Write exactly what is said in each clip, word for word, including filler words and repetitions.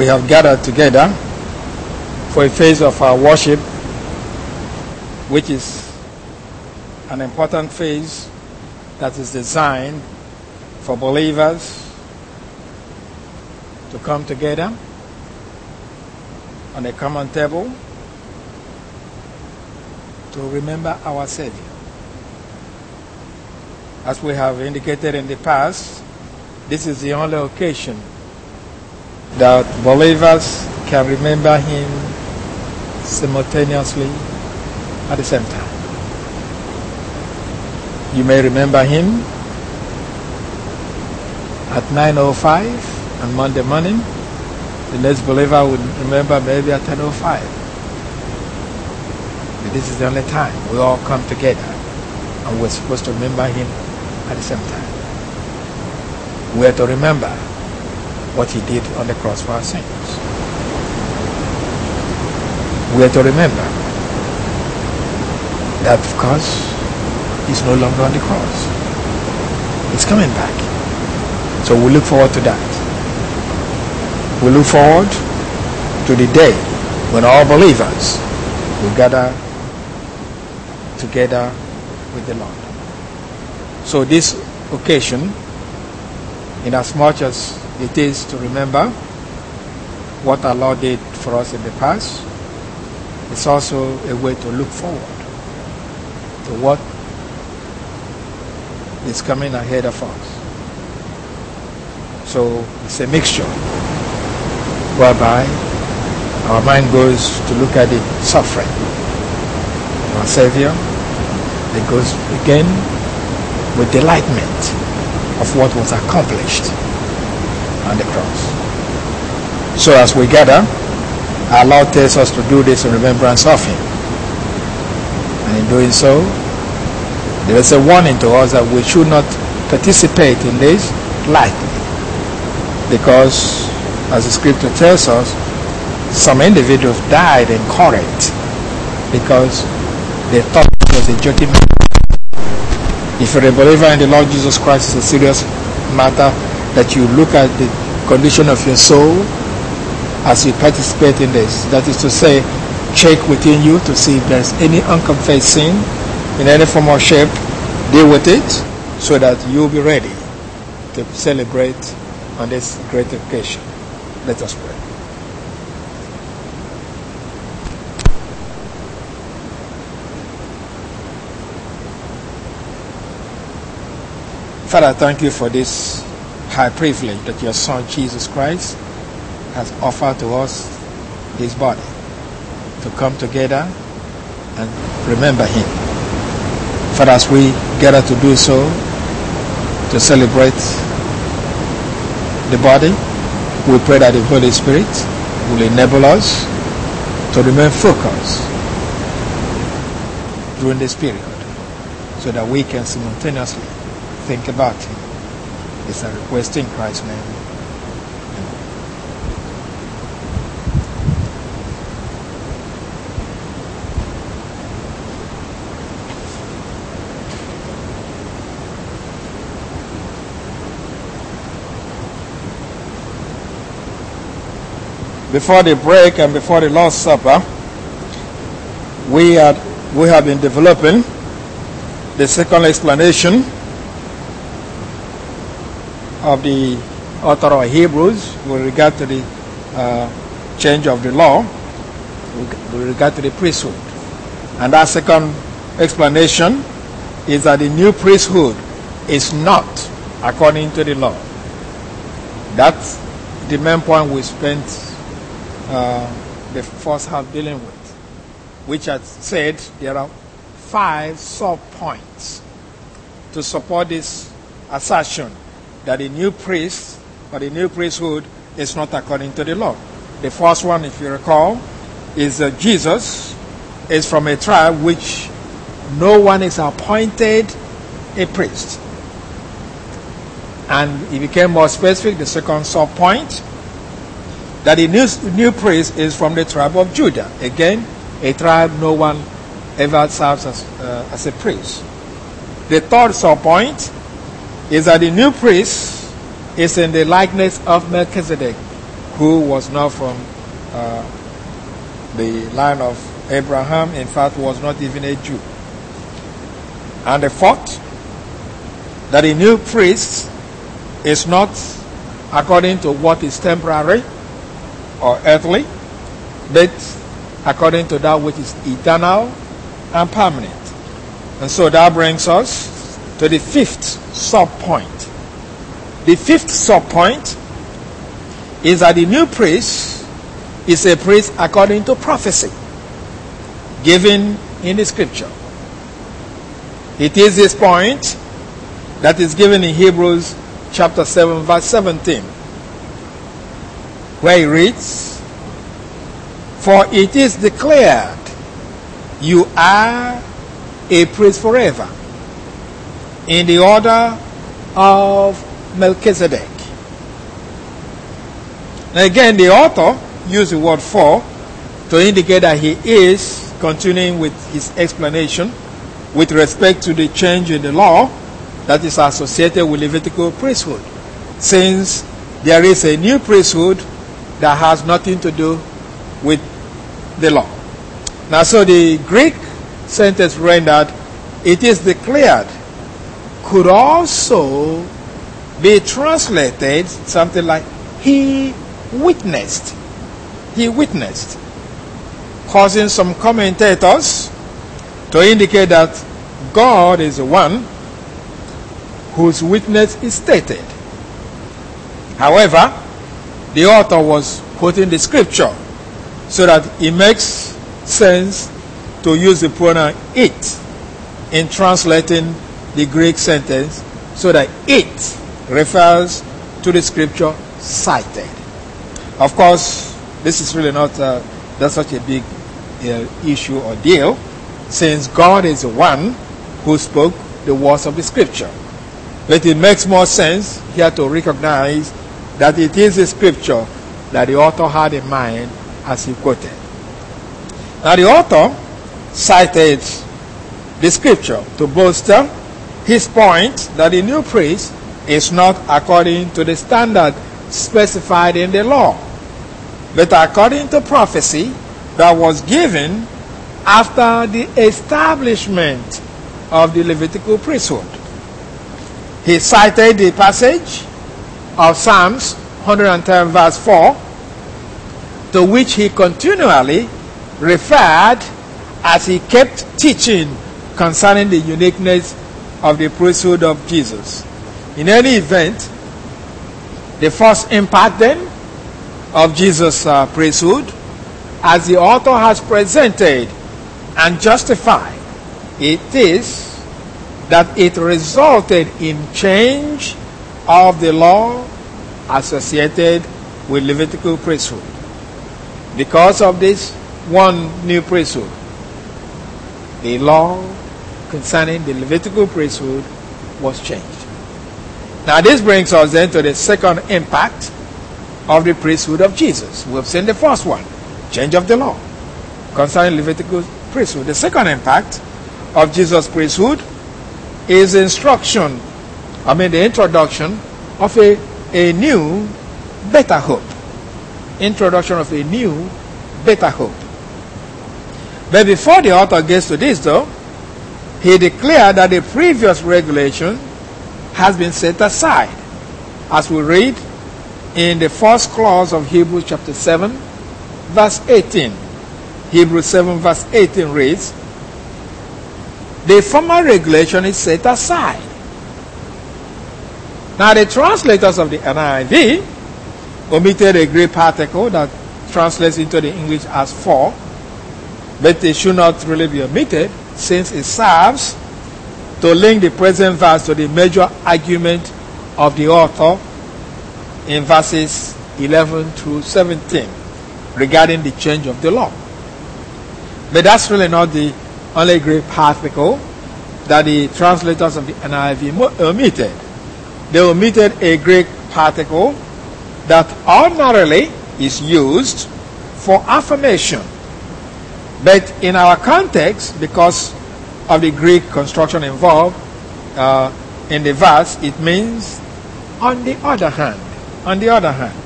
we have gathered together for a phase of our worship, which is an important phase that is designed for believers to come together on a common table to remember our Savior. As we have indicated in the past, this is the only occasion that believers can remember Him simultaneously at the same time. You may remember Him at nine oh five on Monday morning. The next believer would remember maybe at ten oh five. But this is the only time we all come together and we're supposed to remember Him at the same time. We are to remember what He did on the cross for our sins. We are to remember that, of course, He's no longer on the cross. He's coming back. So we look forward to that. We look forward to the day when all believers will gather together with the Lord. So this occasion, in as much as it is to remember what our Lord did for us in the past, it's also a way to look forward to what is coming ahead of us. So it's a mixture whereby our mind goes to look at the suffering of our Savior. It goes again with delightment of what was accomplished on the cross. So as we gather, our Lord tells us to do this in remembrance of Him. And in doing so, there is a warning to us that we should not participate in this lightly. Because, as the scripture tells us, some individuals died in Corinth because they thought it was a joking matter. If you're a believer in the Lord Jesus Christ, it's a serious matter that you look at the condition of your soul as you participate in this. That is to say, check within you to see if there's any unconfessed sin in any form or shape. Deal with it so that you'll be ready to celebrate on this great occasion. Let us pray. Father, thank you for this high privilege that your Son Jesus Christ has offered to us His body to come together and remember Him. Father, as we gather to do so, to celebrate the body, we pray that the Holy Spirit will enable us to remain focused during this period so that we can simultaneously think about Him. It's a request in Christ's name. Amen. Before the break and before the Lord's Supper, we had we have been developing the second explanation of the author of Hebrews with regard to the uh, change of the law, with regard to the priesthood. And that second explanation is that the new priesthood is not according to the law. That's the main point we spent uh, the first half dealing with, which had said there are five sub-points to support this assertion that the new priest or the new priesthood is not according to the law. The first one, if you recall, is that Jesus is from a tribe which no one is appointed a priest. And he became more specific, the second sub-point, that the new, new priest is from the tribe of Judah. Again, a tribe no one ever serves as, uh, as a priest. The third sub-point is that the new priest is in the likeness of Melchizedek, who was not from uh, the line of Abraham, in fact was not even a Jew. And the fourth, that a new priest is not according to what is temporary or earthly, but according to that which is eternal and permanent. And so that brings us to the fifth sub-point. The fifth sub-point is that the new priest is a priest according to prophecy given in the scripture. It is this point that is given in Hebrews chapter seven verse seventeen, where it reads, "For it is declared, you are a priest forever, in the order of Melchizedek." Now again, the author used the word "for" to indicate that he is continuing with his explanation with respect to the change in the law that is associated with Levitical priesthood, since there is a new priesthood that has nothing to do with the law. Now, so the Greek sentence rendered, "it is declared," could also be translated something like "he witnessed." He witnessed, causing some commentators to indicate that God is the one whose witness is stated. However, the author was quoting the scripture, so that it makes sense to use the pronoun "it" in translating the Greek sentence, so that it refers to the scripture cited. Of course, this is really not uh, that's such a big uh, issue or deal, since God is the one who spoke the words of the scripture. But it makes more sense here to recognize that it is the scripture that the author had in mind as he quoted. Now the author cited the scripture to bolster his point that the new priest is not according to the standard specified in the law, but according to prophecy that was given after the establishment of the Levitical priesthood. He cited the passage of Psalms one hundred ten verse four, to which he continually referred as he kept teaching concerning the uniqueness of the priesthood of Jesus. In any event, the first impact then of Jesus' uh, priesthood, as the author has presented and justified, it is that it resulted in change of the law associated with Levitical priesthood. Because of this one new priesthood, the law concerning the Levitical priesthood was changed. Now this brings us then to the second impact of the priesthood of Jesus. We have seen the first one, change of the law concerning Levitical priesthood. The second impact of Jesus' priesthood is instruction, I mean the introduction of a, a new, better hope. Introduction of a new, better hope. But before the author gets to this though, he declared that the previous regulation has been set aside, as we read in the first clause of Hebrews chapter seven, verse eighteen. Hebrews seven verse eighteen reads, "The former regulation is set aside." Now the translators of the N I V omitted a Greek particle that translates into the English as "for," but it should not really be omitted, since it serves to link the present verse to the major argument of the author in verses eleven through seventeen regarding the change of the law. But that's really not the only Greek particle that the translators of the N I V omitted. They omitted a Greek particle that ordinarily is used for affirmation. But in our context, because of the Greek construction involved uh, in the verse, it means "on the other hand." On the other hand.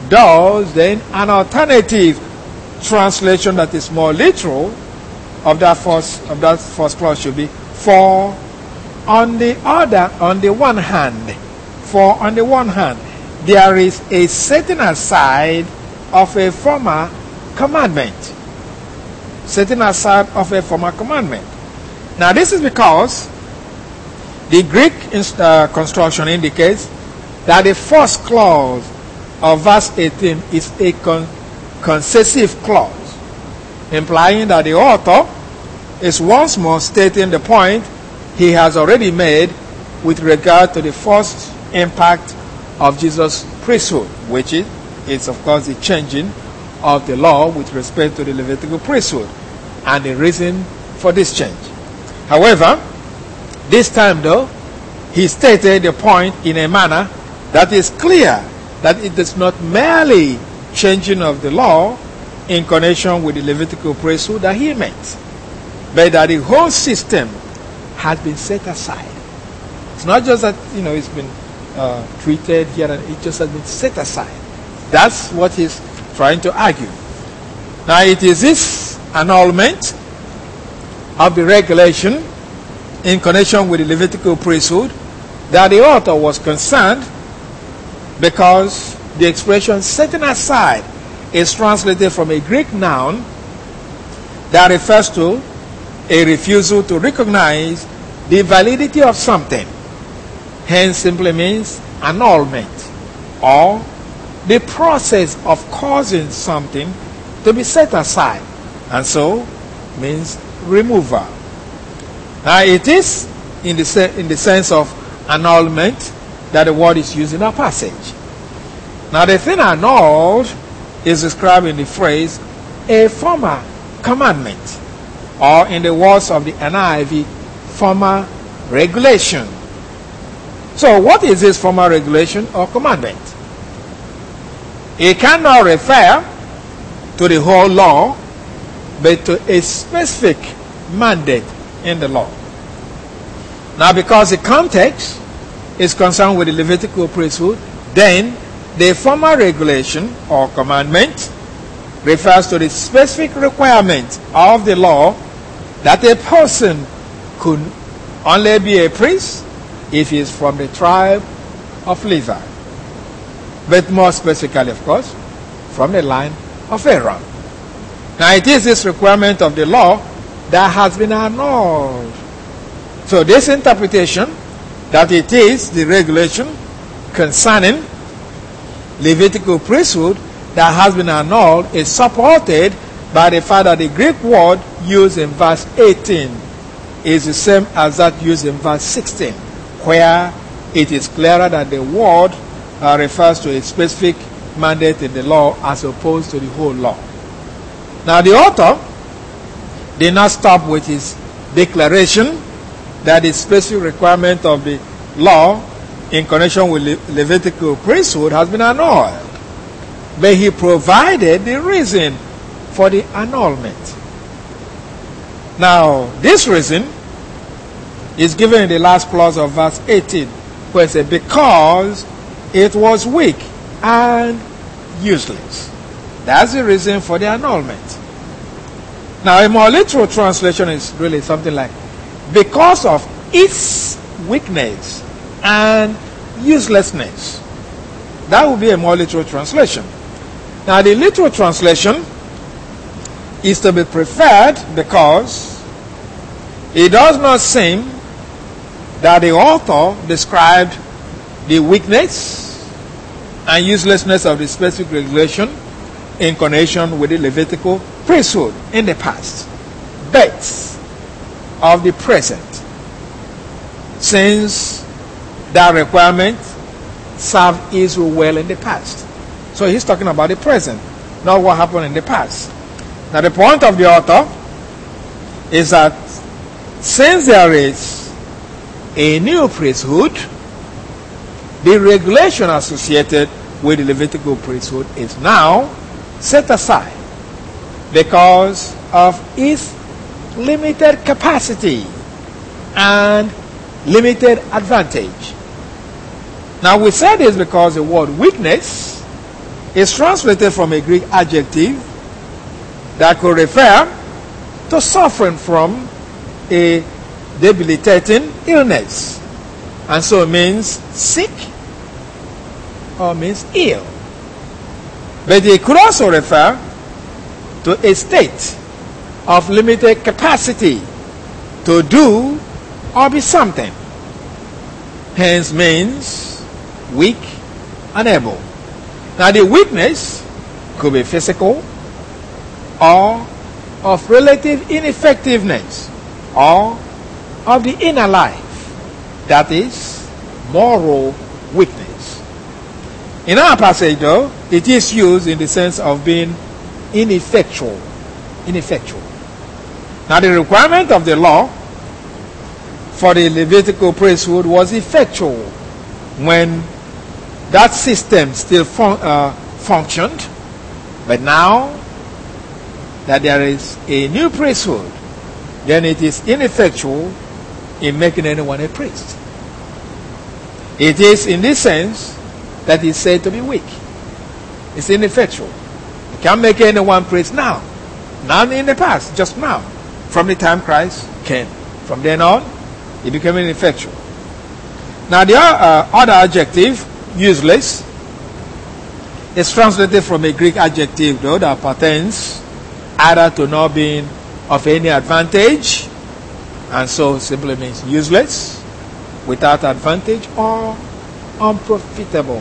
Thus, then, an alternative translation that is more literal of that first of that first clause should be, for on the other, on the one hand, for on the one hand, there is a setting aside of a former commandment. Setting aside of a former commandment. Now, this is because the Greek uh, construction indicates that the first clause of verse eighteen is a con- concessive clause, implying that the author is once more stating the point he has already made with regard to the first impact of Jesus' priesthood, which is, is of course the changing of the law with respect to the Levitical priesthood, and the reason for this change. However, this time though, he stated the point in a manner that is clear that it is not merely changing of the law in connection with the Levitical priesthood that he meant, but that the whole system has been set aside. It's not just that, you know, it's been uh, treated here, and it just has been set aside. That's what he's trying to argue. Now, it is this annulment of the regulation in connection with the Levitical priesthood that the author was concerned, because the expression setting aside is translated from a Greek noun that refers to a refusal to recognize the validity of something. Hence simply means annulment, or the process of causing something to be set aside, and so means removal. Now, it is in the, se- in the sense of annulment that the word is used in our passage. Now, the thing annulled is described in the phrase a former commandment, or in the words of the N I V, former regulation. So, what is this former regulation or commandment? It cannot refer to the whole law, but to a specific mandate in the law. Now, because the context is concerned with the Levitical priesthood, then the former regulation or commandment refers to the specific requirement of the law that a person could only be a priest if he is from the tribe of Levi. But more specifically, of course, from the line of Aaron. Now, it is this requirement of the law that has been annulled. So this interpretation that it is the regulation concerning Levitical priesthood that has been annulled is supported by the fact that the Greek word used in verse eighteen is the same as that used in verse sixteen, where it is clearer that the word uh, refers to a specific mandate in the law as opposed to the whole law. Now, the author did not stop with his declaration that the specific requirement of the law in connection with Le- Levitical priesthood has been annulled, but he provided the reason for the annulment. Now, this reason is given in the last clause of verse eighteen, where it says, because it was weak and useless. That's the reason for the annulment. Now, a more literal translation is really something like, because of its weakness and uselessness. That would be a more literal translation. Now, the literal translation is to be preferred because it does not seem that the author described the weakness and uselessness of the specific regulation in connection with the Levitical priesthood in the past, but of the present, since that requirement served Israel well in the past. So he's talking about the present, not what happened in the past. Now, the point of the author is that since there is a new priesthood, the regulation associated with the Levitical priesthood is now set aside because of its limited capacity and limited advantage. Now, we say this because the word weakness is translated from a Greek adjective that could refer to suffering from a debilitating illness, and so it means sick or means ill. But it could also refer to a state of limited capacity to do or be something. Hence means weak, unable. Now the weakness could be physical or of relative ineffectiveness or of the inner life, that is moral weakness. In our passage though, it is used in the sense of being ineffectual. Ineffectual. Now the requirement of the law for the Levitical priesthood was effectual when that system still fun- uh, functioned, but now that there is a new priesthood, then it is ineffectual in making anyone a priest. It is in this sense that is said to be weak. It's ineffectual. You can't make anyone priest now. Not in the past, just now. From the time Christ came. From then on, it became ineffectual. Now the uh, other adjective, useless, is translated from a Greek adjective though that pertains either to not being of any advantage, and so simply means useless, without advantage, or unprofitable.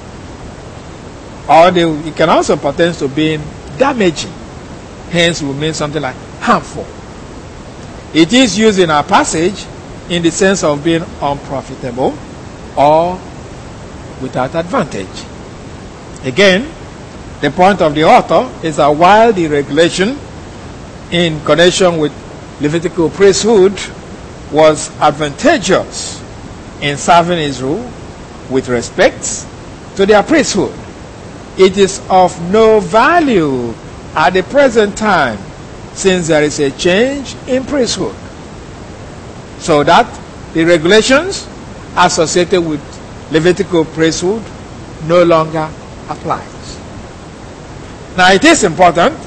Or they, it can also pertain to being damaging, hence it will mean something like harmful. It is used in our passage in the sense of being unprofitable or without advantage. Again, the point of the author is that while the regulation in connection with Levitical priesthood was advantageous in serving Israel with respect to their priesthood, it is of no value at the present time since there is a change in priesthood, so that the regulations associated with Levitical priesthood no longer applies. Now it is important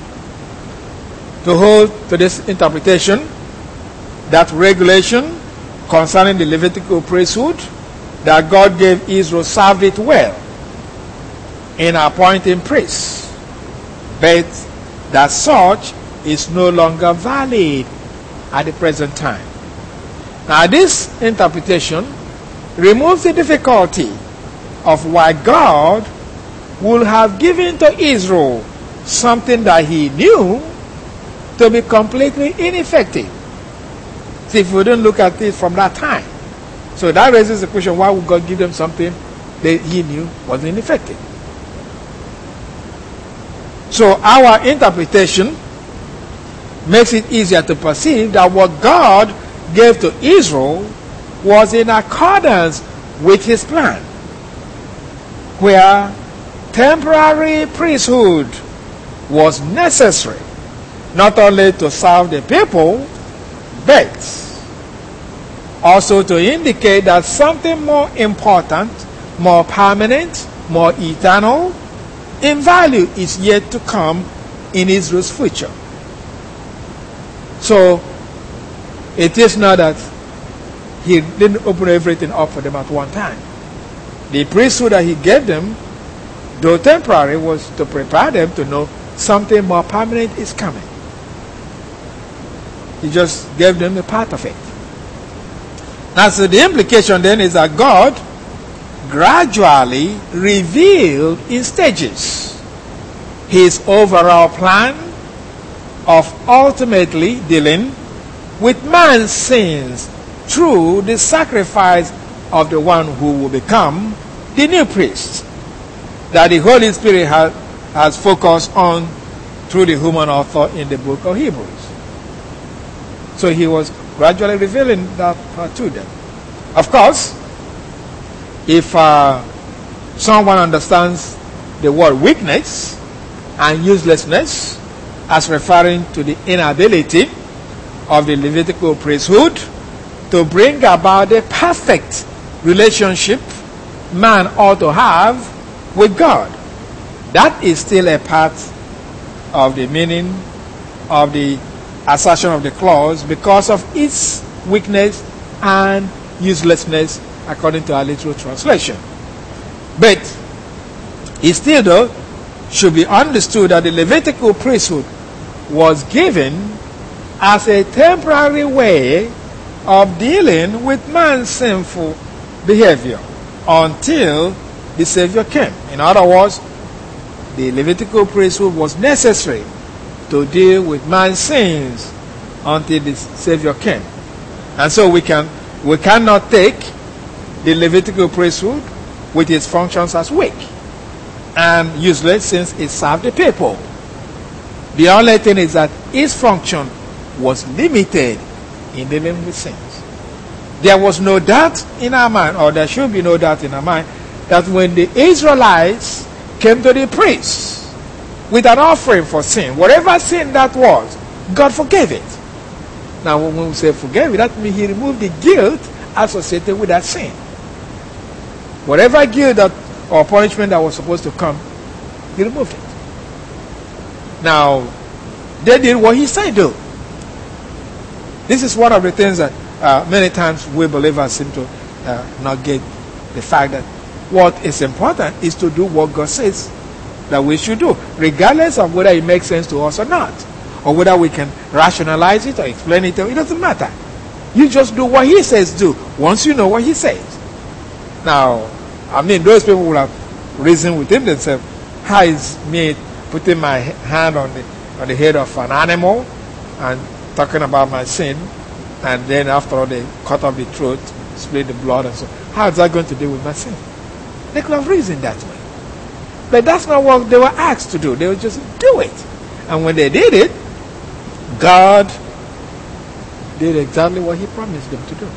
to hold to this interpretation that regulation concerning the Levitical priesthood that God gave Israel served it well in appointing priests, but that such is no longer valid at the present time. Now this interpretation removes the difficulty of why God would have given to Israel something that he knew to be completely ineffective. See, if we don't look at it from that time. So that raises the question, why would God give them something that he knew was ineffective? So our interpretation makes it easier to perceive that what God gave to Israel was in accordance with his plan, where temporary priesthood was necessary not only to serve the people, but also to indicate that something more important, more permanent, more eternal in value is yet to come in Israel's future. So it is not that he didn't open everything up for them at one time. The priesthood that he gave them, though temporary, was to prepare them to know something more permanent is coming. He just gave them a part of it. Now, so the implication then is that God gradually revealed in stages his overall plan of ultimately dealing with man's sins through the sacrifice of the one who will become the new priest that the Holy Spirit has, has focused on through the human author in the book of Hebrews. So he was gradually revealing that uh, to them. Of course, if uh, someone understands the word weakness and uselessness as referring to the inability of the Levitical priesthood to bring about the perfect relationship man ought to have with God, That is still a part of the meaning of the assertion of the clause because of its weakness and uselessness according to our literal translation. But it still though should be understood that the Levitical priesthood was given as a temporary way of dealing with man's sinful behavior until the Savior came. In other words, the Levitical priesthood was necessary to deal with man's sins until the Savior came. And so we can we cannot take the Levitical priesthood with its functions as weak and useless since it served the people. The only thing is that its function was limited in dealing with sins. There was no doubt in our mind, or there should be no doubt in our mind, that when the Israelites came to the priest with an offering for sin, whatever sin that was, God forgave it. Now when we say forgave it, that means he removed the guilt associated with that sin. Whatever guilt that, or punishment that was supposed to come, he removed it. Now, they did what he said do. This is one of the things that uh, many times we believers seem to uh, not get the fact that what is important is to do what God says that we should do, regardless of whether it makes sense to us or not, or whether we can rationalize it or explain it. It doesn't matter. You just do what he says do once you know what he says. Now, I mean, those people will have reasoned within themselves, how is me putting my hand on the on the head of an animal and talking about my sin, and then after all they cut off the throat, split the blood, and so how is that going to deal with my sin? They could have reasoned that way. But that's not what they were asked to do. They would just do it. And when they did it, God did exactly what he promised them to do.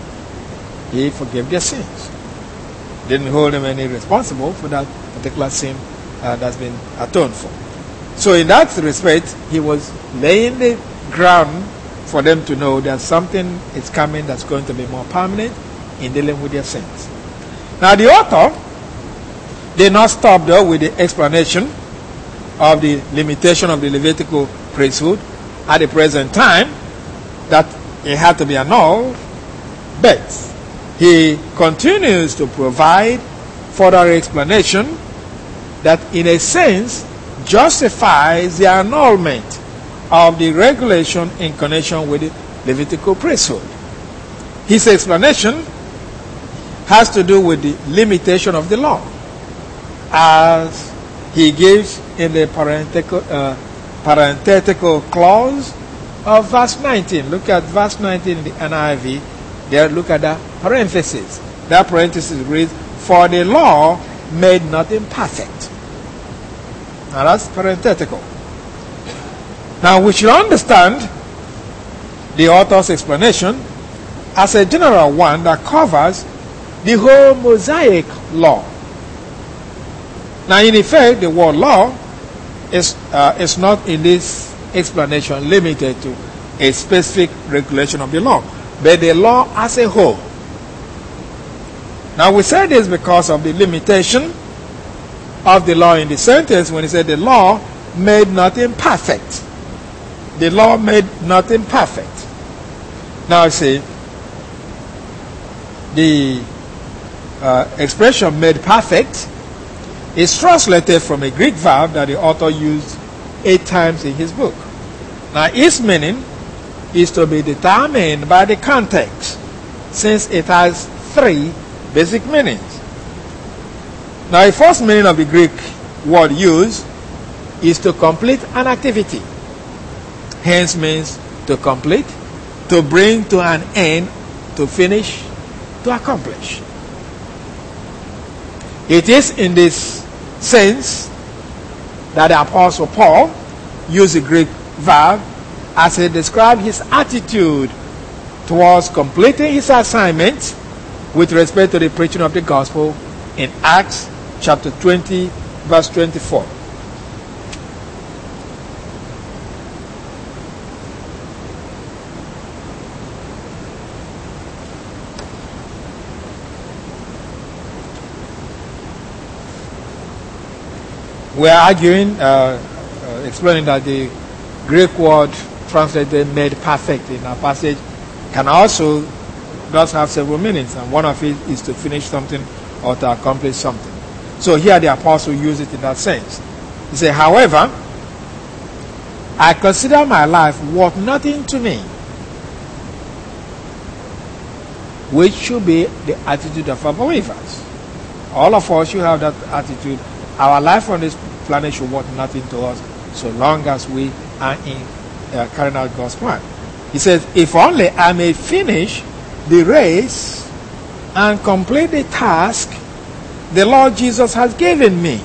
He forgave their sins. Didn't hold them any responsible for that particular sin uh, that's been atoned for. So in that respect, he was laying the ground for them to know that something is coming that's going to be more permanent in dealing with their sins. Now the author did not stop though with the explanation of the limitation of the Levitical priesthood at the present time, that it had to be annulled, but he continues to provide further explanation that in a sense justifies the annulment of the regulation in connection with the Levitical priesthood. His explanation has to do with the limitation of the law, as he gives in the parenthetical, uh, parenthetical clause of verse nineteen. Look at verse nineteen in the N I V. There, look at that parenthesis. That parenthesis reads, "For the law made nothing perfect." Now that's parenthetical. Now we should understand the author's explanation as a general one that covers the whole Mosaic law. Now in effect, the word law is, uh, is not in this explanation limited to a specific regulation of the law, but the law as a whole. Now we say this because of the limitation of the law in the sentence when he said the law made nothing perfect. The law made nothing perfect. Now I see the uh, expression made perfect is translated from a Greek verb that the author used eight times in his book. Now its meaning is to be determined by the context, since it has three basic meanings. Now the first meaning of the Greek word used is to complete an activity. Hence means to complete, to bring to an end, to finish, to accomplish. It is in this sense that the Apostle Paul used the Greek verb as he described his attitude towards completing his assignment with respect to the preaching of the gospel in Acts chapter twenty, verse twenty-four. we are arguing, uh, uh, explaining that the Greek word translated made perfect in our passage can also does have several meanings, and one of it is to finish something or to accomplish something. So here the apostle used it in that sense. He said, however, I consider my life worth nothing to me, which should be the attitude of our believers. All of us should have that attitude. Our life on this planet should worth nothing to us so long as we are in uh, carrying out God's plan. He says, if only I may finish the race and complete the task the Lord Jesus has given me.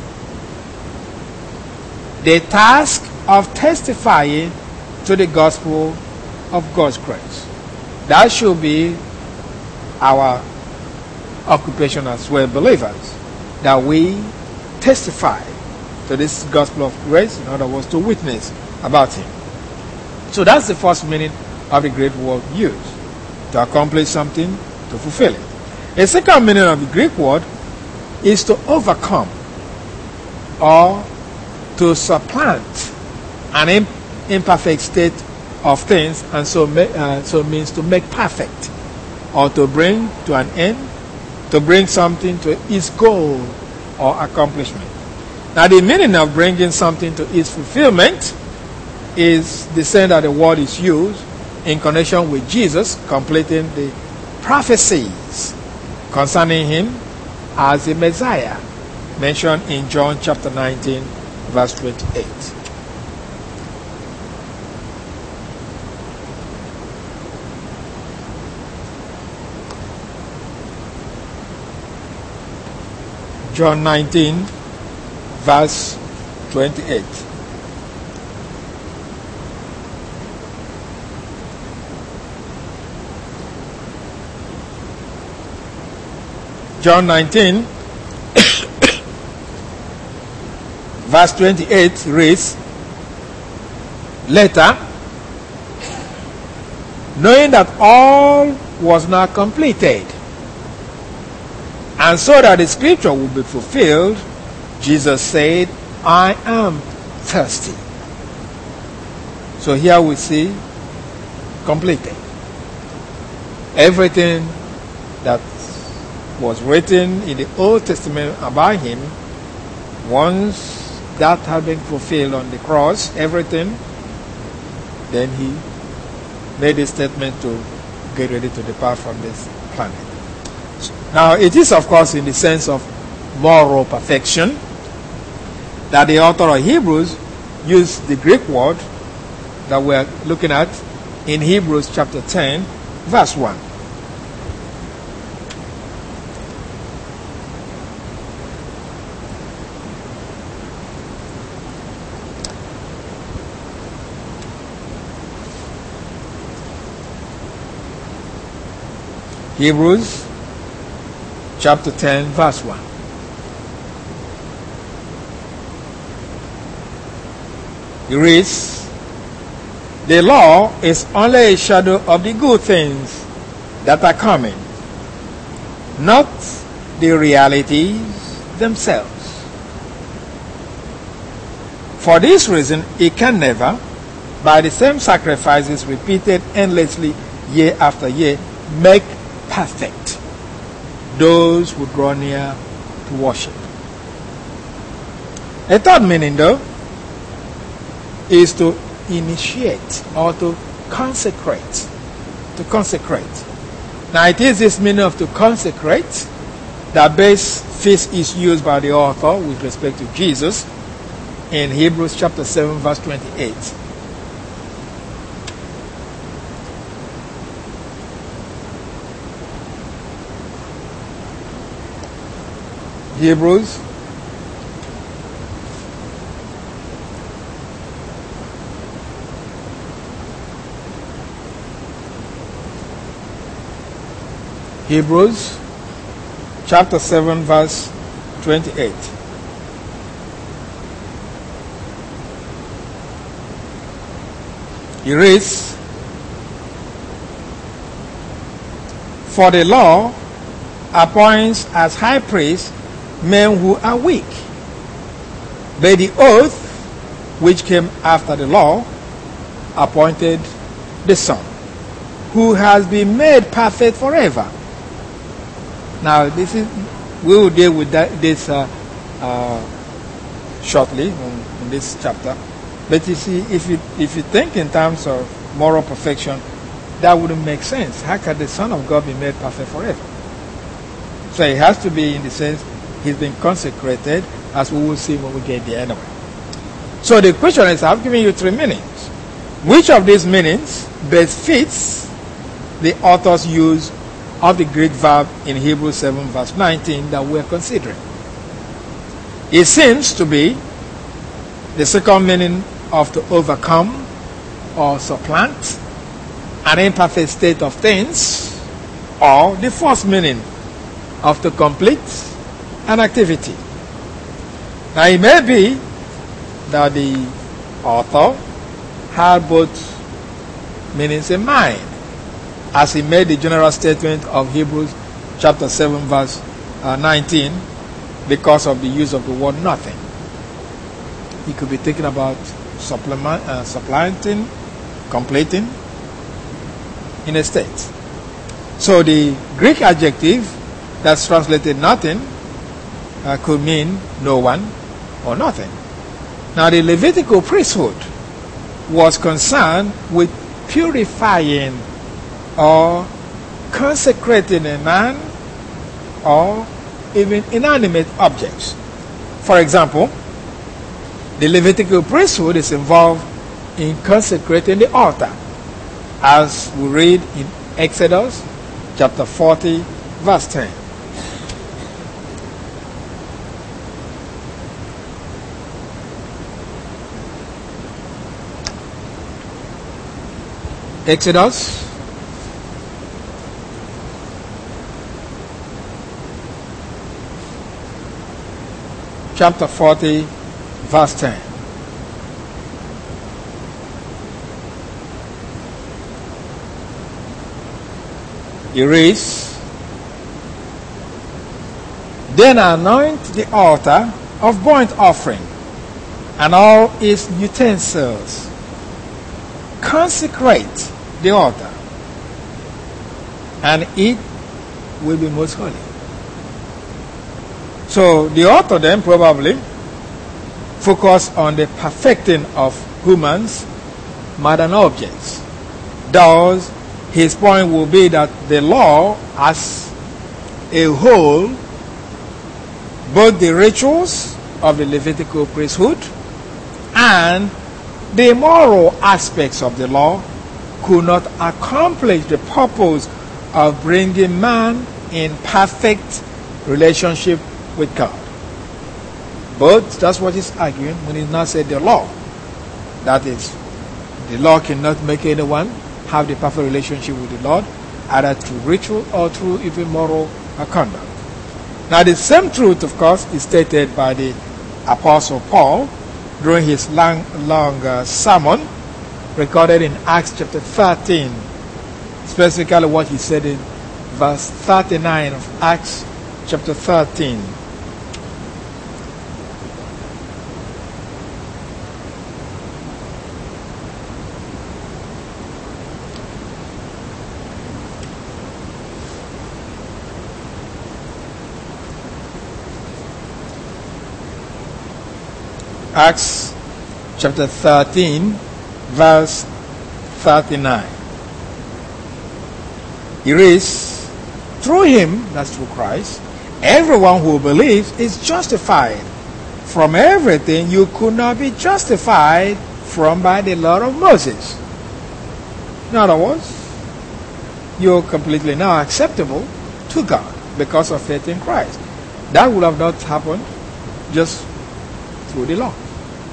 The task of testifying to the gospel of God's grace. That should be our occupation as well, believers, that we testify to this gospel of grace, in other words, to witness about Him. So that's the first meaning of the Greek word used, to accomplish something, to fulfill it. A second meaning of the Greek word is to overcome or to supplant an imp- imperfect state of things, and so ma- uh, so means to make perfect or to bring to an end, to bring something to its goal or accomplishment. Now, the meaning of bringing something to its fulfillment is the same that the word is used in connection with Jesus completing the prophecies concerning Him as the Messiah mentioned in John chapter nineteen, verse twenty-eight. John nineteen, verse twenty-eight. John nineteen, verse twenty-eight reads, later, knowing that all was now completed, and so that the scripture would be fulfilled, Jesus said, I am thirsty. So here we see completed. Everything that was written in the Old Testament about Him, once that had been fulfilled on the cross, everything, then He made a statement to get ready to depart from this planet. Now, it is, of course, in the sense of moral perfection that the author of Hebrews used the Greek word that we're looking at in Hebrews chapter ten, verse one. Hebrews chapter ten, verse one. It reads, the law is only a shadow of the good things that are coming, not the realities themselves. For this reason, it can never, by the same sacrifices repeated endlessly year after year, make perfect those who draw near to worship. A third meaning, though, is to initiate or to consecrate. To consecrate. Now, it is this meaning of to consecrate that base fifth is used by the author with respect to Jesus in Hebrews chapter seven, verse twenty-eight. Hebrews Hebrews chapter seven, verse twenty-eight. It reads, for the law appoints as high priests men who are weak, But the oath, which came after the law, appointed the Son, who has been made perfect forever. Now, this is we will deal with that, this uh, uh, shortly in, in this chapter. But you see, if you if you think in terms of moral perfection, that wouldn't make sense. How can the Son of God be made perfect forever? So it has to be in the sense he's been consecrated, as we will see when we get there anyway. So the question is, I've given you three meanings. Which of these meanings best fits the author's use of the Greek verb in Hebrews seven verse nineteen that we're considering? It seems to be the second meaning of to overcome or supplant an imperfect state of things, or the first meaning of to complete an activity. Now it may be that the author had both meanings in mind as he made the general statement of Hebrews chapter seven verse uh, nineteen because of the use of the word nothing. He could be thinking about supplement, uh, supplanting, completing in a state. So the Greek adjective that's translated nothing uh, could mean no one or nothing. Now the Levitical priesthood was concerned with purifying or consecrating a man or even inanimate objects. For example, the Levitical priesthood is involved in consecrating the altar, as we read in Exodus chapter forty verse ten. Exodus chapter forty verse ten. It reads, "Then anoint the altar of burnt offering and all its utensils. Consecrate the altar, and it will be most holy." So the author then probably focused on the perfecting of humans, modern objects. Thus, his point will be that the law as a whole, both the rituals of the Levitical priesthood and the moral aspects of the law, could not accomplish the purpose of bringing man in perfect relationship with God. But that's what he's arguing when he now said the law. That is, the law cannot make anyone have the perfect relationship with the Lord, either through ritual or through even moral conduct. Now the same truth, of course, is stated by the Apostle Paul during his long, long uh, sermon recorded in Acts chapter thirteen, specifically what he said in verse thirty-nine of Acts chapter thirteen. Acts chapter thirteen, verse thirty-nine. It reads, "Through him," that's through Christ, "everyone who believes is justified from everything you could not be justified from by the law of Moses." In other words, you're completely now acceptable to God because of faith in Christ. That would have not happened just through the law.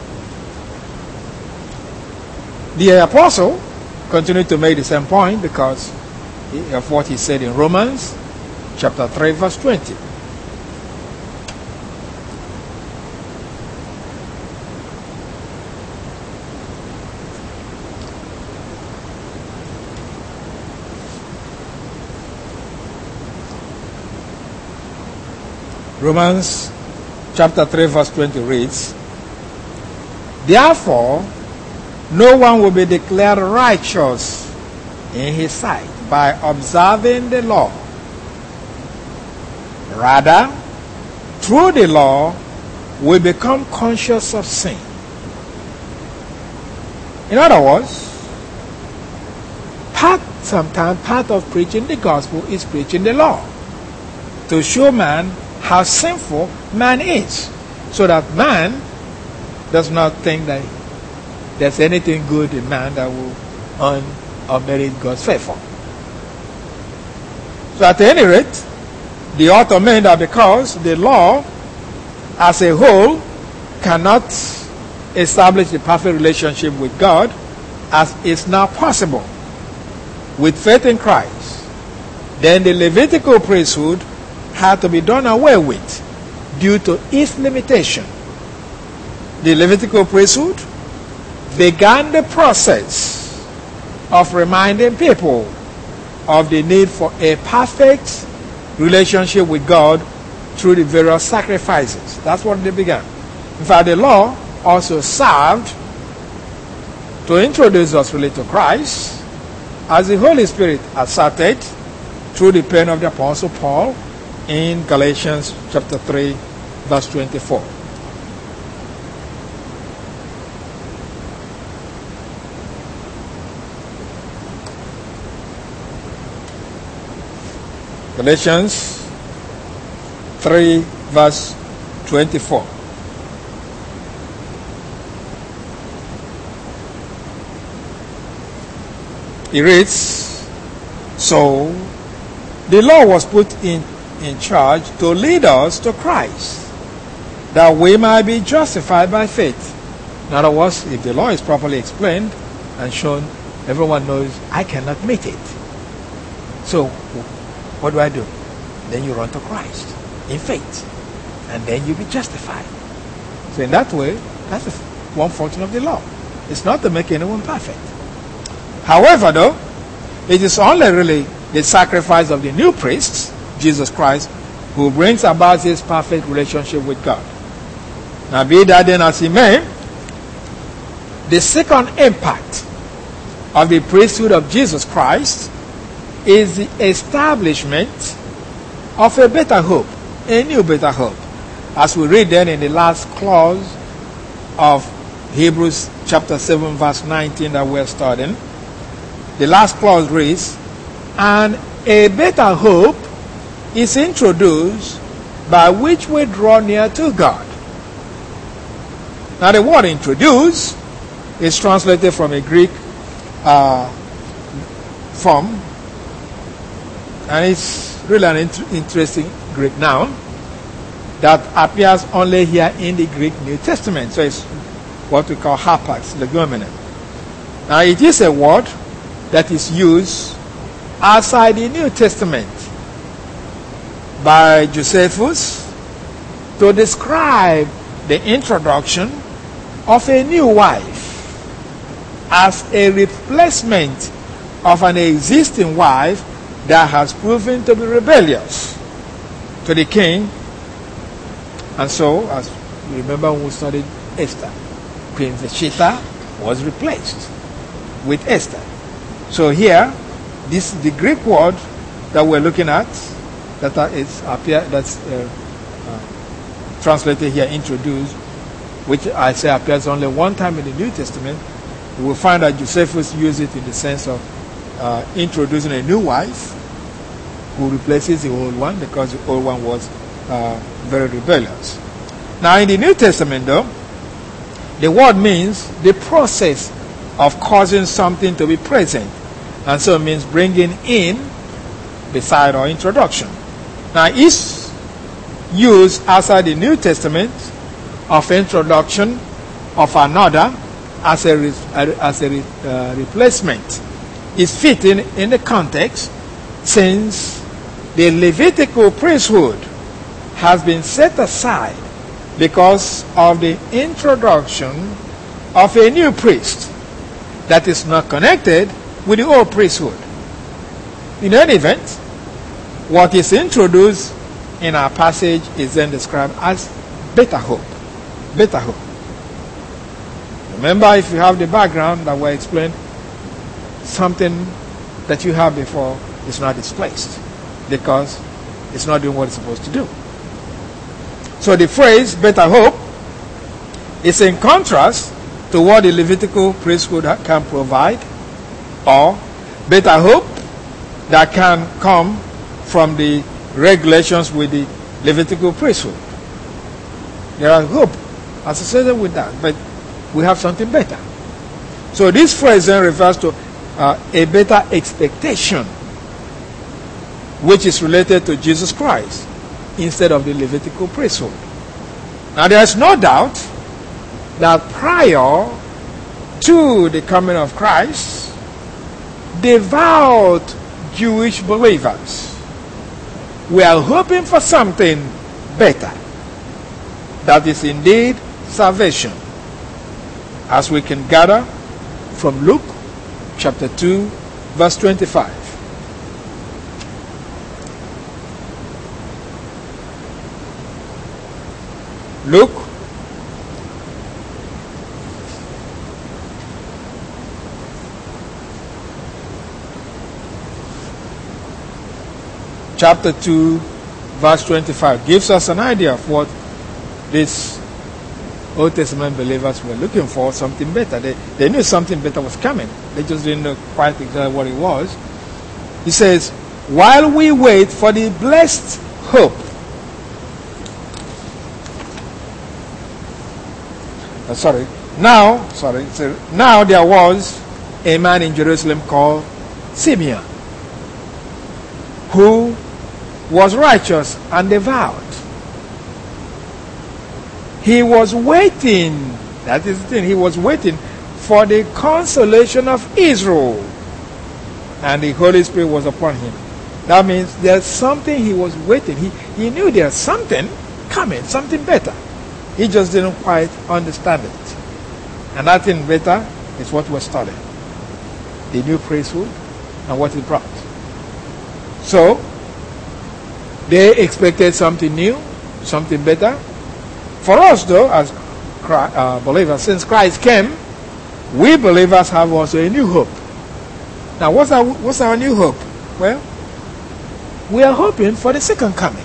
The apostle continued to make the same point because of what he said in Romans chapter three verse twenty. Romans chapter three verse twenty reads, Therefore, no one will be declared righteous in his sight by observing the law. Rather, through the law, we become conscious of sin. In other words, part, sometimes part of preaching the gospel is preaching the law, to show man how sinful man is, so that man does not think that there's anything good in man that will earn or merit God's favor. So at any rate, the author meant that because the law as a whole cannot establish a perfect relationship with God, as is now possible with faith in Christ, then the Levitical priesthood had to be done away with due to its limitation. The Levitical priesthood began the process of reminding people of the need for a perfect relationship with God through the various sacrifices. That's what they began. In fact, the law also served to introduce us really to Christ, as the Holy Spirit asserted through the pen of the Apostle Paul in Galatians chapter three, verse twenty-four. Galatians three, verse twenty-four. It reads, so the law was put in, in charge to lead us to Christ, that we might be justified by faith. In other words, if the law is properly explained and shown, everyone knows I cannot meet it. So, what do I do? Then you run to Christ in faith, and then you'll be justified. So in that way, that's one function of the law. It's not to make anyone perfect. However, though, it is only really the sacrifice of the new priest, Jesus Christ, who brings about his perfect relationship with God. Now, be that then as he may, the second impact of the priesthood of Jesus Christ is the establishment of a better hope, a new better hope. As we read then in the last clause of Hebrews chapter seven, verse nineteen that we're studying, the last clause reads, and a better hope is introduced by which we draw near to God. Now the word introduce is translated from a Greek uh, form, and it's really an int- interesting Greek noun that appears only here in the Greek New Testament. So it's what we call hapax legomenon. Now it is a word that is used outside the New Testament by Josephus to describe the introduction of a new wife as a replacement of an existing wife that has proven to be rebellious to the king. And so, as we remember when we studied Esther, Queen Vashti was replaced with Esther. So here, this the Greek word that we're looking at, that is appear that's uh, uh, translated here, introduced, which I say appears only one time in the New Testament. We will find that Josephus used it in the sense of uh, introducing a new wife who replaces the old one, because the old one was uh, very rebellious. Now in the New Testament, though, the word means the process of causing something to be present, and so it means bringing in beside or introduction. Now it's used outside the New Testament of introduction of another as a re- as a re- uh, replacement. Is fitting in the context, since the Levitical priesthood has been set aside because of the introduction of a new priest that is not connected with the old priesthood. In any event, what is introduced in our passage is then described as better hope. Better hope. Remember, if you have the background that we explained, something that you have before is not displaced because it's not doing what it's supposed to do. So the phrase better hope is in contrast to what the Levitical priesthood can provide, or better hope that can come from the regulations with the Levitical priesthood. There is hope associated with that, but we have something better. So this phrase then refers to uh, a better expectation, which is related to Jesus Christ instead of the Levitical priesthood. Now there is no doubt that prior to the coming of Christ, devout Jewish believers were hoping for something better. That is indeed salvation, as we can gather from Luke chapter two, verse twenty-five. Luke chapter two, verse twenty-five gives us an idea of what these Old Testament believers were looking for, something better. They, they knew something better was coming. They just didn't know quite exactly what it was. He says, while we wait for the blessed hope. Uh, sorry. Now, sorry. So now there was a man in Jerusalem called Simeon, who was righteous and devout. He was waiting, that is the thing, he was waiting for the consolation of Israel. And the Holy Spirit was upon him. That means there's something he was waiting. He, he knew there's something coming, something better. He just didn't quite understand it. And that thing better is what we're studying. The new priesthood and what it brought. So, they expected something new, something better. For us, though, as Christ, uh, believers, since Christ came, we believers have also a new hope. Now, what's our, what's our new hope? Well, we are hoping for the second coming.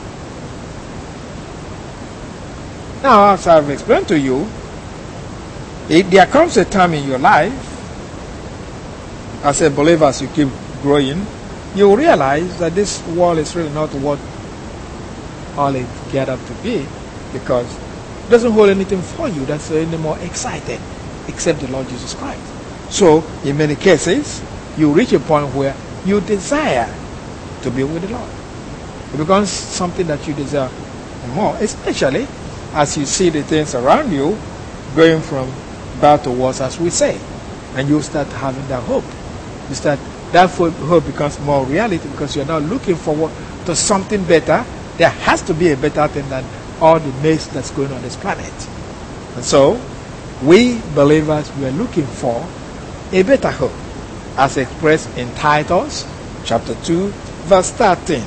Now, as I've explained to you, it, there comes a time in your life, as a believer, as you keep growing, you realize that this world is really not what all it gathered to be, because it doesn't hold anything for you that's any more exciting except the Lord Jesus Christ. So, in many cases, you reach a point where you desire to be with the Lord. It becomes something that you desire more, especially as you see the things around you going from bad to worse, as we say. And you start having that hope. You start, that hope becomes more reality because you're now looking forward to something better. There has to be a better thing than all the mess that's going on this planet. And so, we believers were looking for a better hope, as expressed in Titus chapter two, verse thirteen.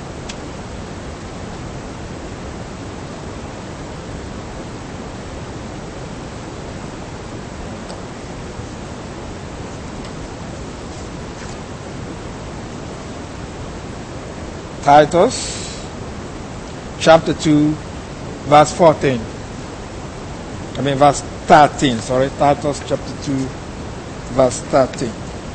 Titus chapter two, verse fourteen. I mean verse thirteen, sorry. Titus chapter two, verse thirteen.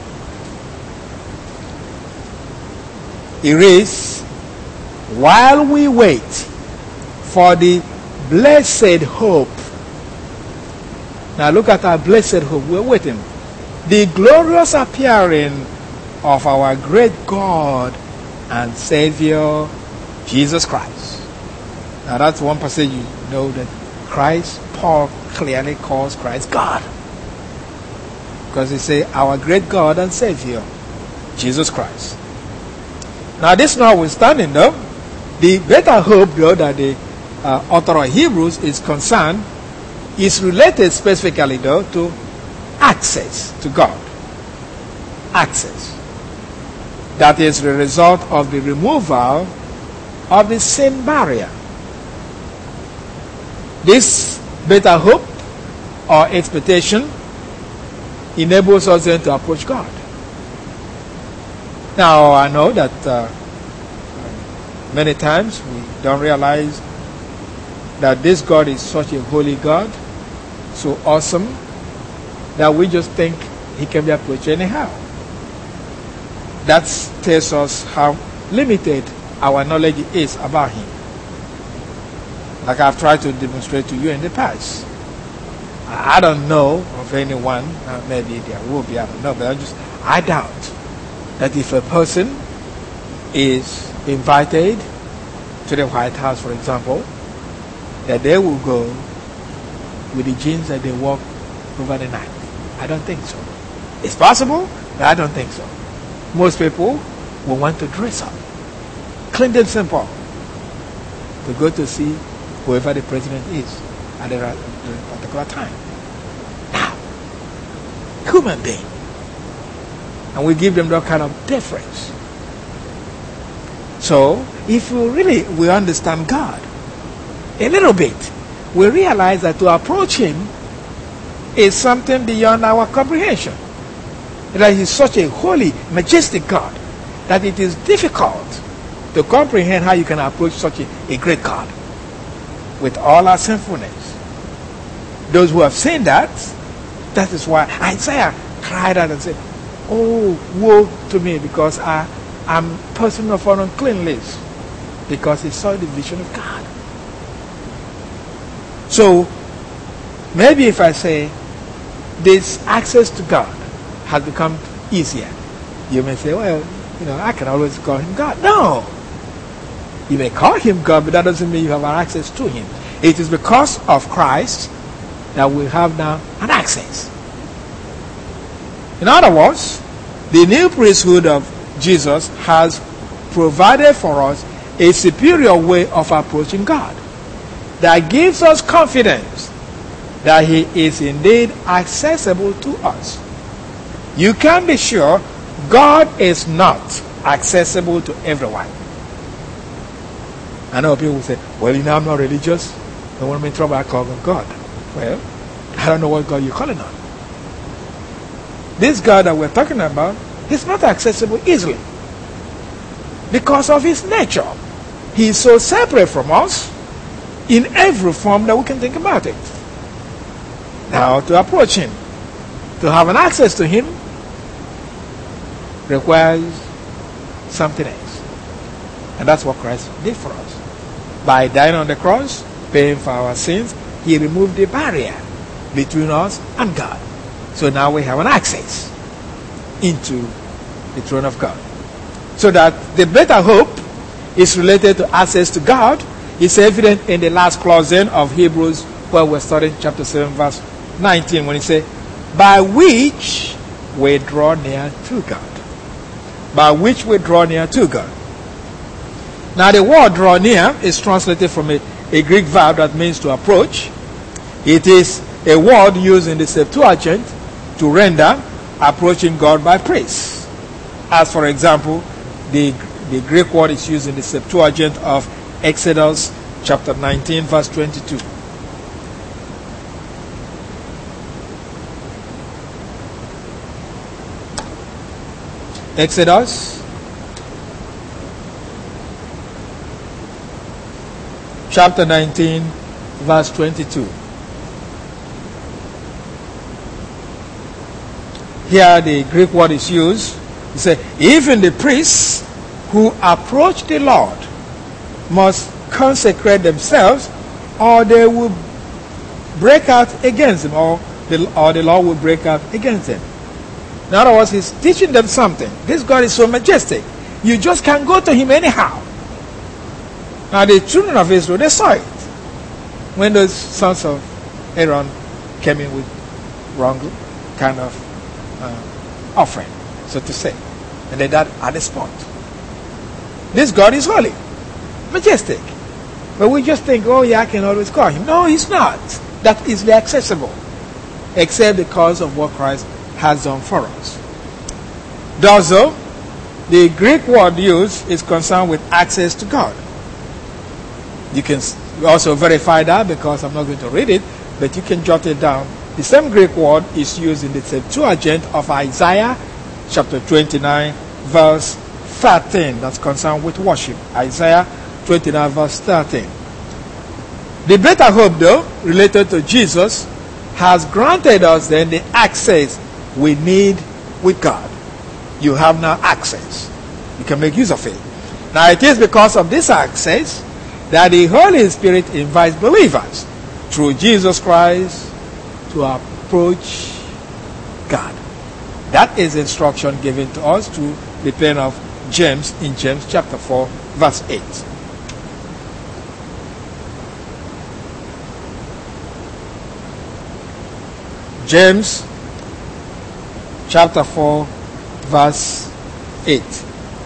It reads, while we wait for the blessed hope. Now look at our blessed hope. We're waiting. The glorious appearing of our great God and Savior, Jesus Christ. Now that's one passage you know that Christ, Paul clearly calls Christ God. Because he says, our great God and Savior, Jesus Christ. Now this notwithstanding though, the better hope though that the uh, author of Hebrews is concerned is related specifically though to access to God. Access. That is the result of the removal of the sin barrier. This better hope or expectation enables us then to approach God. Now, I know that uh, many times we don't realize that this God is such a holy God, so awesome, that we just think he can be approached anyhow. That tells us how limited our knowledge is about him. Like I've tried to demonstrate to you in the past. I don't know of anyone, uh, maybe there will be, I don't know, but I just, I doubt that if a person is invited to the White House, for example, that they will go with the jeans that they wore over the night. I don't think so. It's possible, but I don't think so. Most people will want to dress up, clean and simple, to go to see whoever the president is at a particular time. Now, human being, and we give them that kind of deference. So, if we really we understand God a little bit, we realize that to approach him is something beyond our comprehension. That he's such a holy, majestic God that it is difficult to comprehend how you can approach such a, a great God with all our sinfulness. Those who have seen that, that is why Isaiah cried out and said, "Oh, woe to me, because I am a person of an unclean lips," because he saw the vision of God. So, maybe if I say this access to God has become easier, you may say, well, you know, I can always call him God. No! You may call him God, but that doesn't mean you have access to him. It is because of Christ that we have now an access. In other words, the new priesthood of Jesus has provided for us a superior way of approaching God that gives us confidence that he is indeed accessible to us. You can be sure God is not accessible to everyone. I know people say, well, you know, I'm not religious. Don't want me in trouble, I call him God. Well, I don't know what God you're calling on. This God that we're talking about is not accessible easily because of his nature. He is so separate from us in every form that we can think about it. Now, to approach him, to have an access to him, requires something else. And that's what Christ did for us. By dying on the cross, paying for our sins, he removed the barrier between us and God. So now we have an access into the throne of God. So that the better hope is related to access to God is evident in the last clause then of Hebrews, where we're studying chapter seven, verse nineteen, when he says, by which we draw near to God. By which we draw near to God. Now the word draw near is translated from a, a Greek verb that means to approach. It is a word used in the Septuagint to render approaching God by praise. As for example, the, the Greek word is used in the Septuagint of Exodus chapter nineteen, verse twenty-two. Exodus chapter nineteen, verse twenty-two. Here the Greek word is used. It says, even the priests who approach the Lord must consecrate themselves, or they will break out against him, or the, or the Lord will break out against them. In other words, he's teaching them something. This God is so majestic. You just can't go to him anyhow. Now the children of Israel, they saw it. When those sons of Aaron came in with wrong kind of uh, offering, so to say. And they died at the spot. This God is holy, majestic. But we just think, oh yeah, I can always call him. No, he's not that easily accessible, except because of what Christ has done for us. Also, the Greek word used is concerned with access to God. You can also verify that because I'm not going to read it, but you can jot it down The same Greek word is used in the Septuagint of Isaiah chapter twenty-nine, verse thirteen. That's concerned with worship. Isaiah twenty-nine, verse thirteen. The better hope, though, related to Jesus, has granted us then the access we need with God. You have now access. You can make use of it. Now it is because of this access that the Holy Spirit invites believers through Jesus Christ to approach God. That is instruction given to us through the pen of James in James chapter four, verse eight. James chapter four, verse eight.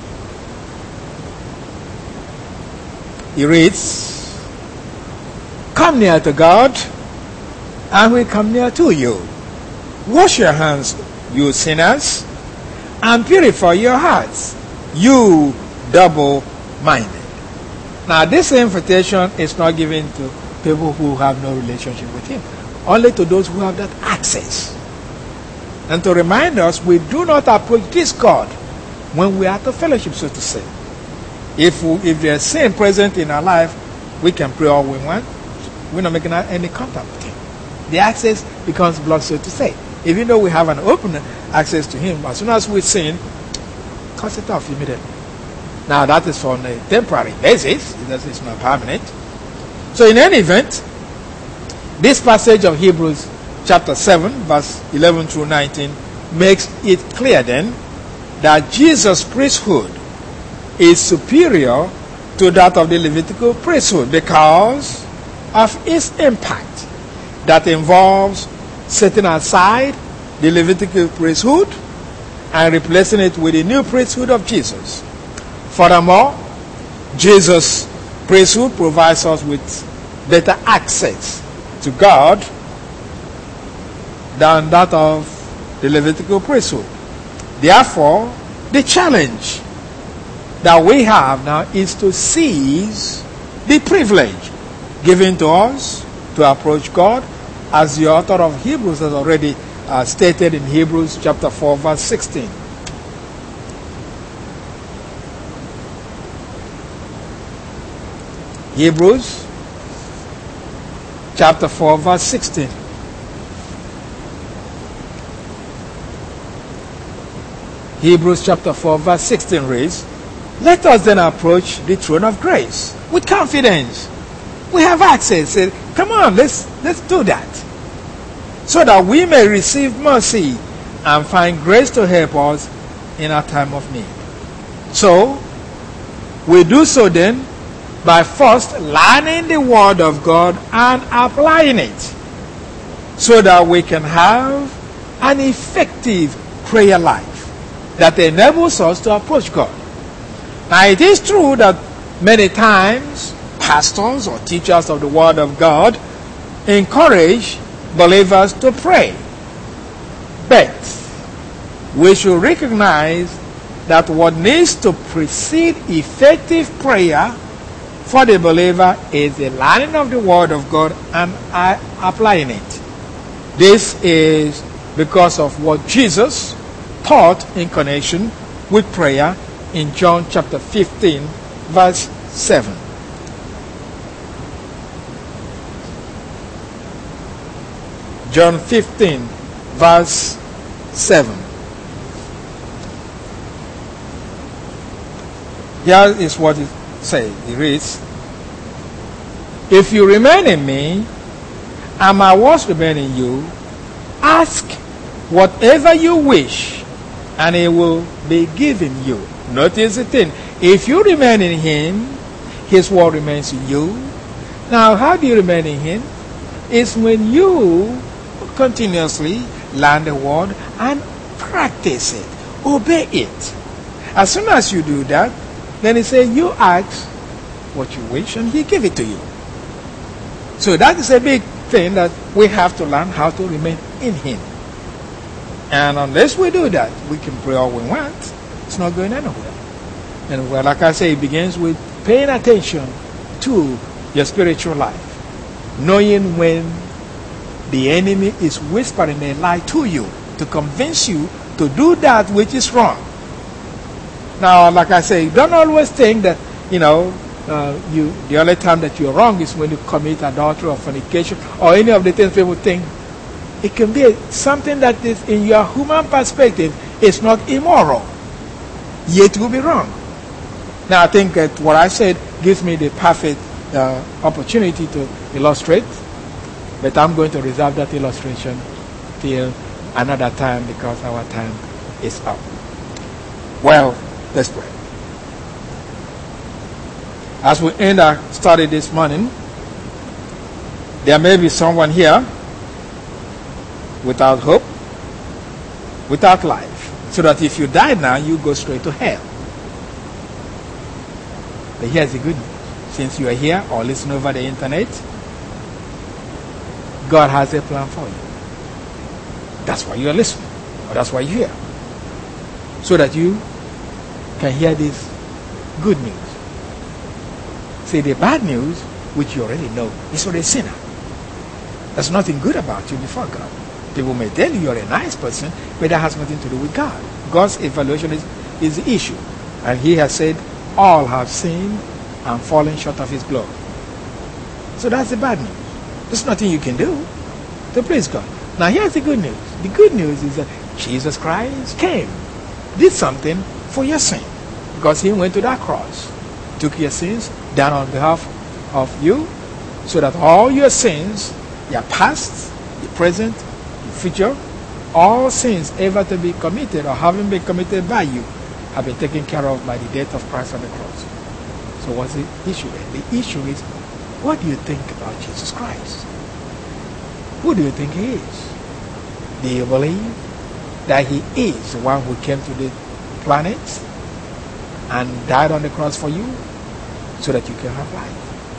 He reads, "Come near to God, and we come near to you. Wash your hands, you sinners, and purify your hearts, you double-minded." Now, this invitation is not given to people who have no relationship with Him, only to those who have that access. And to remind us, we do not approach this God when we are to fellowship, so to say. If we, if there is sin present in our life, we can pray all we want. We're not making any contact with Him. The access becomes blocked, so to say. Even though we have an open access to Him, as soon as we sin, cut it off immediately. Now that is on a temporary basis. It's not permanent. So in any event, this passage of Hebrews chapter seven, verse eleven through nineteen, makes it clear then that Jesus' priesthood is superior to that of the Levitical priesthood because of its impact that involves setting aside the Levitical priesthood and replacing it with the new priesthood of Jesus. Furthermore, Jesus' priesthood provides us with better access to God than that of the Levitical priesthood. Therefore, the challenge that we have now is to seize the privilege given to us to approach God, as the author of Hebrews has already uh, stated in Hebrews chapter four, verse sixteen. Hebrews chapter four, verse sixteen. Hebrews chapter four, verse sixteen reads, "Let us then approach the throne of grace with confidence." We have access. Say, come on, let's let's do that, so that we may receive mercy and find grace to help us in our time of need. So, we do so then by first learning the Word of God and applying it, so that we can have an effective prayer life that enables us to approach God. Now, it is true that many times pastors or teachers of the Word of God encourage believers to pray. But we should recognize that what needs to precede effective prayer for the believer is the learning of the Word of God and applying it. This is because of what Jesus taught in connection with prayer in John chapter fifteen, verse seven. John fifteen, verse seven. Here is what it says. It reads, "If you remain in me, and my words remain in you, ask whatever you wish, and it will be given you." Notice the thing. If you remain in Him, His word remains in you. Now, how do you remain in Him? It's when you continuously learn the word and practice it, obey it. As soon as you do that, then He says, you ask what you wish and He give it to you. So that is a big thing that we have to learn, how to remain in Him. And unless we do that, we can pray all we want. It's not going anywhere. And well, like I say, it begins with paying attention to your spiritual life, knowing when The enemy is whispering a lie to you to convince you to do that which is wrong. Now, like I say, don't always think that, you know, uh, you the only time that you're wrong is when you commit adultery or fornication or any of the things people think. It can be something that is, in your human perspective, is not immoral, yet will be wrong. Now, I think that what I said gives me the perfect uh, opportunity to illustrate, but I'm going to reserve that illustration till another time because our time is up. Well, let's pray. As we end our study this morning, there may be someone here without hope, without life, so that if you die now, you go straight to hell. But here's the good news. Since you are here or listen over the internet, God has a plan for you. That's why you are listening, or that's why you're here. So that you can hear this good news. See, the bad news, which you already know, is you're a sinner. There's nothing good about you before God. People may tell you you're a nice person, but that has nothing to do with God. God's evaluation is, is the issue. And he has said, all have sinned and fallen short of his glory. So that's the bad news. There's nothing you can do to please God. Now here's the good news. The good news is that Jesus Christ came, did something for your sin. Because he went to that cross, took your sins down on behalf of you, so that all your sins, your past, your present, your future, all sins ever to be committed or having been committed by you have been taken care of by the death of Christ on the cross. So what's the issue then? The issue is, what do you think about Jesus Christ? Who do you think he is? Do you believe that he is the one who came to the planet and died on the cross for you so that you can have life?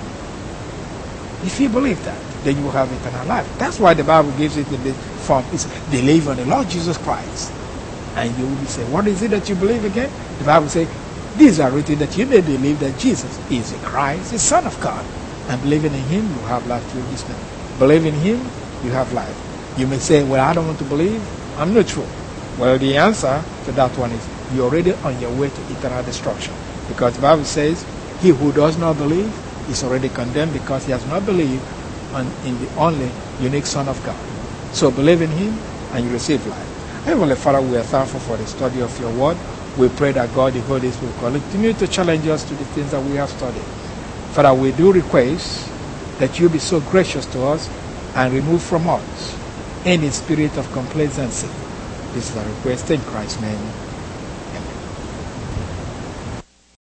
If you believe that, then you will have eternal life. That's why the Bible gives it in the form. It's believe on the Lord Jesus Christ. And you will be saying, what is it that you believe again? The Bible says, these are written that you may believe that Jesus is the Christ, the Son of God. And believing in him, you have life through his name. Believe in him, you have life. You may say, well, I don't want to believe. I'm not sure. Well, the answer to that one is, you're already on your way to eternal destruction. Because the Bible says, he who does not believe is already condemned because he has not believed on, in the only unique Son of God. So believe in him and you receive life. Heavenly Father, we are thankful for the study of your word. We pray that God, the Holy Spirit, will continue to challenge us to the things that we have studied. Father, we do request that you be so gracious to us and remove from us any spirit of complacency. This is a request in Christ's name.